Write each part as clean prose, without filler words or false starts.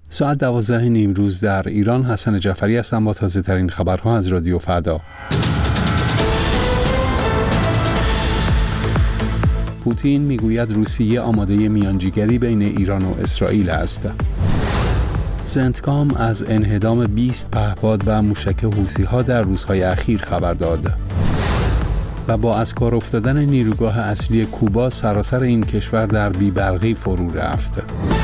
ساعت 12 نیمروز در ایران. حسن جعفری هستم با تازه ترین خبرها از رادیو فردا. پوتین میگوید روسیه آماده میانجیگری بین ایران و اسرائیل است. سنتکام از انهدام 20 پهپاد و موشک حوثی‌ها در روزهای اخیر خبر داد. و با از کار افتادن نیروگاه اصلی کوبا سراسر این کشور در بی‌برقی فرو رفت.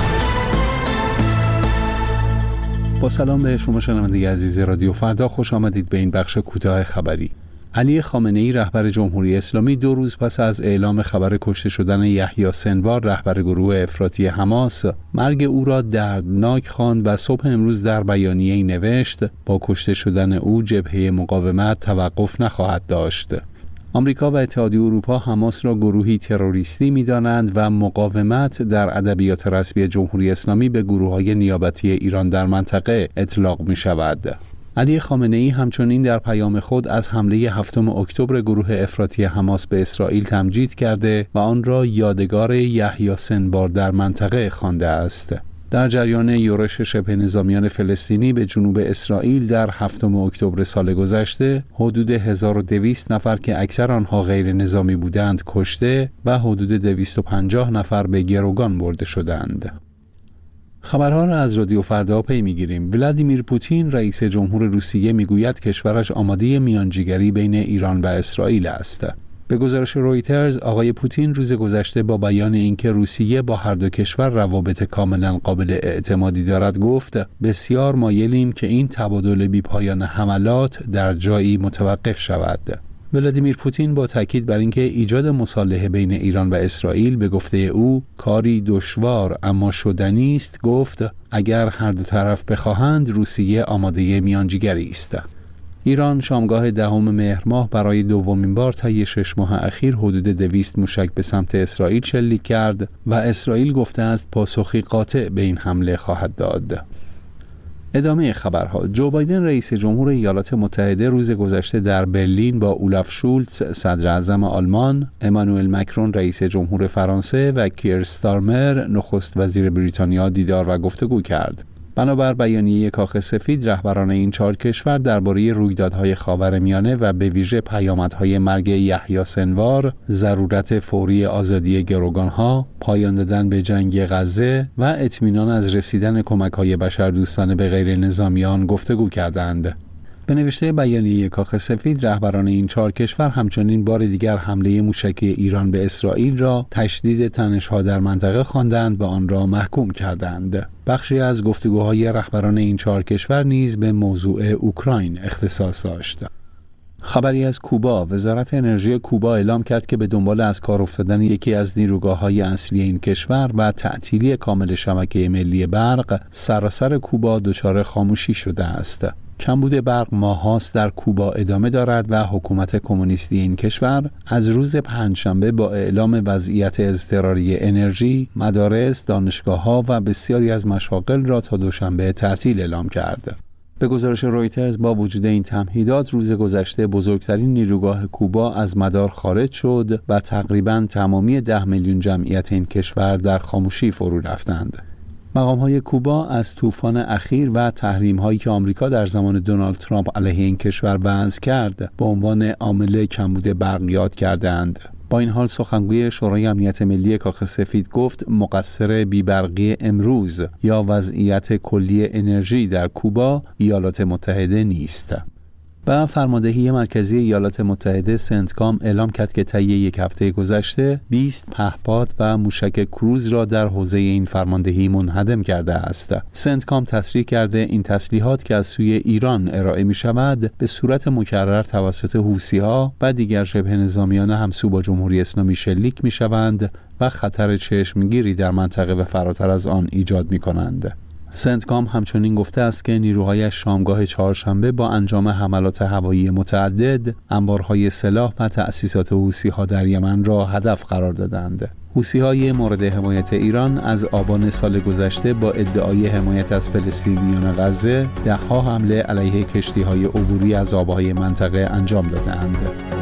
با سلام به شما شنونده عزیز رادیو فردا، خوش آمدید به این بخش کوتاه خبری. علی خامنه‌ای رهبر جمهوری اسلامی 2 روز پس از اعلام خبر کشته شدن یحیی سنوار رهبر گروه افراطی حماس مرگ او را دردناک خواند و صبح امروز در بیانیه‌ای نوشت با کشته شدن او جبهه مقاومت توقف نخواهد داشت. آمریکا و اتحادیه اروپا حماس را گروهی تروریستی می‌دانند و مقاومت در ادبیات رسمی جمهوری اسلامی به گروه‌های نیابتی ایران در منطقه اطلاق می‌شود. علی خامنه‌ای همچنین در پیام خود از حمله 7 اکتبر گروه افراطی حماس به اسرائیل تمجید کرده و آن را یادگار یحیی سنوار در منطقه خوانده است. در جریان یورش شبه نظامیان فلسطینی به جنوب اسرائیل در 7 اکتبر سال گذشته حدود 1200 نفر که اکثر آنها غیر نظامی بودند کشته و حدود 250 نفر به گروگان برده شدند. خبرها را از رادیو فردا پی می‌گیریم. ولادیمیر پوتین رئیس جمهور روسیه میگوید کشورش آماده میانجیگری بین ایران و اسرائیل است. به گزارش رویترز، آقای پوتین روز گذشته با بیان اینکه روسیه با هر دو کشور روابط کاملا قابل اعتمادی دارد گفت بسیار مایلیم که این تبادل بی‌پایان حملات در جایی متوقف شود. ولادیمیر پوتین با تاکید بر اینکه ایجاد مصالحه بین ایران و اسرائیل به گفته او کاری دشوار اما شدنی است گفت اگر هر دو طرف بخواهند روسیه آماده میانجیگری است. ایران شامگاه 10 مهر ماه برای دومین بار طی 6 ماه اخیر حدود 200 موشک به سمت اسرائیل شلیک کرد و اسرائیل گفته است پاسخی قاطع به این حمله خواهد داد. ادامه خبرها. جو بایدن رئیس جمهور ایالات متحده روز گذشته در برلین با اولاف شولتز صدر اعظم آلمان، امانوئل مکرون رئیس جمهور فرانسه و کیر استارمر نخست وزیر بریتانیا دیدار و گفتگو کرد. بنابر بیانیه کاخ سفید، رهبران این 4 کشور درباره رویدادهای خاورمیانه و به ویژه پیامدهای مرگ یحیی سنوار، ضرورت فوری آزادی گروگانها، پایان دادن به جنگ غزه و اطمینان از رسیدن کمک‌های بشردوستانه به غیر نظامیان گفتگو کردند. به نوشته بیانیه کاخ سفید، رهبران این 4 کشور همچنین بار دیگر حمله موشکی ایران به اسرائیل را تشدید تنش‌ها در منطقه خواندند و آن را محکوم کردند. بخشی از گفتگوهای رهبران این 4 کشور نیز به موضوع اوکراین اختصاص داشت. خبری از کوبا. وزارت انرژی کوبا اعلام کرد که به دنبال از کار افتادن یکی از نیروگاه‌های اصلی این کشور و تعطیلی کامل شبکه ملی برق، سراسر کوبا دچار خاموشی شده است. کمبود برق ماهاست در کوبا ادامه دارد و حکومت کمونیستی این کشور از روز پنجشنبه با اعلام وضعیت اضطراری انرژی، مدارس، دانشگاه‌ها و بسیاری از مشاغل را تا دوشنبه تعطیل اعلام کرد. به گزارش رویترز، با وجود این تمهیدات روز گذشته بزرگترین نیروگاه کوبا از مدار خارج شد و تقریباً تمامی 10 میلیون جمعیت این کشور در خاموشی فرو رفتند. مقام‌های کوبا از طوفان اخیر و تحریم‌هایی که آمریکا در زمان دونالد ترامپ علیه این کشور وضع کرد به عنوان عامل کمبود برق یاد کردند. با این حال سخنگوی شورای امنیت ملی کاخ سفید گفت مقصر بی‌برقی امروز یا وضعیت کلی انرژی در کوبا ایالات متحده نیست. و فرماندهی مرکزی ایالات متحده سنتکام اعلام کرد که طی 1 هفته گذشته 20 پهپاد و موشک کروز را در حوزه این فرماندهی منهدم کرده است. سنتکام تصریح کرده این تسلیحات که از سوی ایران ارائه می شود به صورت مکرر توسط حوثی‌ها و دیگر شبه نظامیان همسو با جمهوری اسلامی شلیک می شوند و خطر چشمگیری در منطقه و فراتر از آن ایجاد می کنند. سنتکام همچنین گفته است که نیروهایش شامگاه 4 شنبه با انجام حملات هوایی متعدد انبارهای سلاح و تأسیسات حوثی‌ها در یمن را هدف قرار دادند. حوثی‌های مورد حمایت ایران از آبان سال گذشته با ادعای حمایت از فلسطینیان غزه 10 حمله علیه کشتی‌های عبوری از آبهای منطقه انجام دادند.